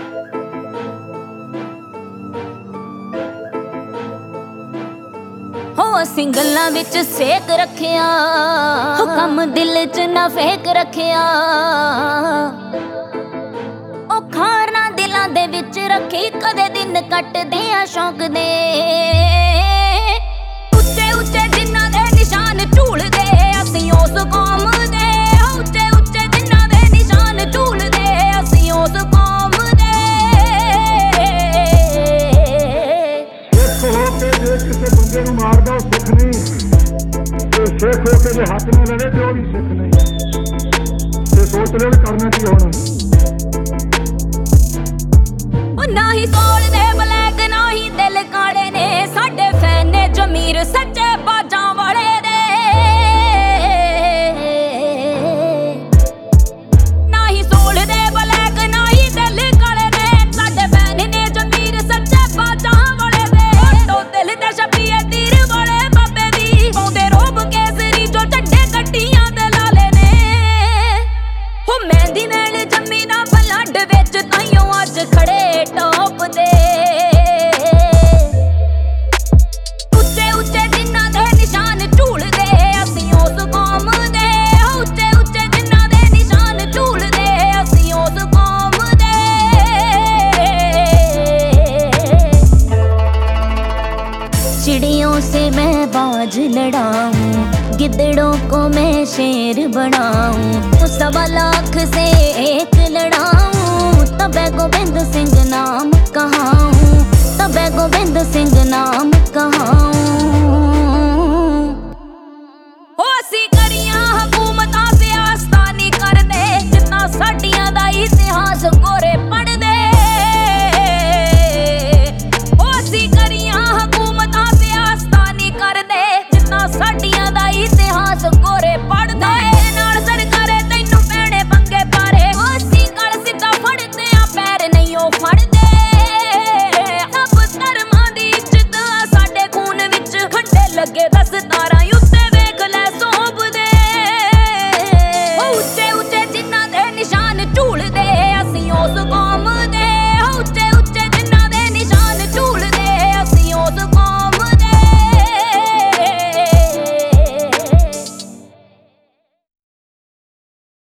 ਅਸੀਂ ਗੱਲਾਂ ਵਿੱਚ ਸੇਕ ਰੱਖਿਆ, ਕੰਮ ਦਿਲ ਚ ਨਾ ਫੇਕ ਰੱਖਿਆ। ਉਹ ਖਾਰਾਂ ਦਿਲਾਂ ਦੇ ਵਿੱਚ ਰੱਖੀ, ਕਦੇ ਦਿਨ ਕੱਟਦੇ ਆ ਸ਼ੌਕ ਦੇ। ਉੱਚੇ ਉੱਚੇ ਜਿਨ੍ਹਾਂ ਦੇ ਨਿਸ਼ਾਨ ਝੂਲਦੇ ਅਸੀਂ ਉਸ ਕੌਮ ਦੇ। ਉੱਚੇ ਉੱਚੇ ਜਿਨ੍ਹਾਂ ਦੇ ਨਿਸ਼ਾਨ ਝੂਲਦੇ ਅਸੀਂ ਉਸ ਕੌਮ ਦੇ। ਸਿੱਖ ਹੋ ਕੇ ਜੇ ਕਿਸੇ ਬੰਦੇ ਨੂੰ ਮਾਰਦਾ ਉਹ ਸਿੱਖ ਨਹੀਂ, ਤੇ ਸਿੱਖ ਹੋ ਕੇ ਜੇ ਹੱਥ ਨਾਲ ਲੜੇ ਤੇ ਉਹ ਵੀ ਸਿੱਖ ਨਹੀਂ। ਤੇ ਸੋਚ ਲਿਓ ਵੀ ਕਰਨਾ ਕੀ ਹੁਣ। ਨਾ ਹੀ ਸੋਲ ਦੇ ਬਲੈਕ ਨਾ ਹੀ ਦਿਲ ਕਾਲੇ ਨੇ, ਸਾਡੇ ਫੈਨ ਨੇ ਜ਼ਮੀਰ ਸੱਚੇ ਬਾਜਾਂ ਵਾਲੇ ਦੇ। ਨਾ ਹੀ ਸੋਲ ਦੇ ਬਲੈਕ ਨਾ ਹੀ ਦਿਲ ਕਾਲੇ ਨੇ, ਸਾਡੇ ਫੈਨ ਨੇ ਜ਼ਮੀਰ ਸੱਚੇ ਬਾਜਾਂ ਵਾਲੇ ਦੇ। ਤੋਂ ਦਿਲ ਤੇ ਛਪੀਏ ਤੀਰ ਵਾਲੇ ਬਾਬੇ ਦੀ, ਪਾਉਂਦੇ ਰੋਬ ਕੇਸਰੀ ਜੋ ਝੰਡੇ ਗੱਡੀਆਂ ਦੇ ਲਾਲੇ ਨੇ। ਹੋ ਮਹਿੰਦੀ ਮੈਲ ਜੰਮੀ ਦਾ ਬਲੱਡ ਵਿੱਚ ਤਾਈਓ ਅੱਜ ਖੜੇ ਟੌਪ ਦੇ। ਉੱਚੇ ਉੱਚੇ ਜਿਨ੍ਹਾਂ ਦੇ ਨਿਸ਼ਾਨ ਝੂਲਦੇ ਅਸੀਂ ਉਸ ਕੌਮ ਦੇ। ਉੱਚੇ ਉੱਚੇ ਜਿਨ੍ਹਾਂ ਦੇ ਨਿਸ਼ਾਨ ਝੂਲਦੇ ਅਸੀਂ ਉਸ ਕੌਮ ਦੇ। चिड़ियों से मैं बाज लड़ाऊं, गिद्दड़ों को मैं शेर बनाऊं। 1.25 लाख से एक लड़ाऊं, तबे गोबिंद सिंह नाम कहाऊं। तबे गोबिंद सिंह नाम कहाऊं। हो असी करियां हुकूमतां ते आस्था नहीं करदे, जिन्ना साडियां दा इतिहास गोरे पढ़दे। हो असी करियां हुकूमतां ते आस्था नहीं करदे, जिन्ना साडियां दा इतिहास गोरे पढ़दे। नाल सरकारे तैनू पैणे पंगे पारे, असी गल सिद्धा फड़दे आ पैर नहीं ओ फड़दे। सब धर्मां दी इज्जत साडे खून विच, खंडे लगे 10 तारा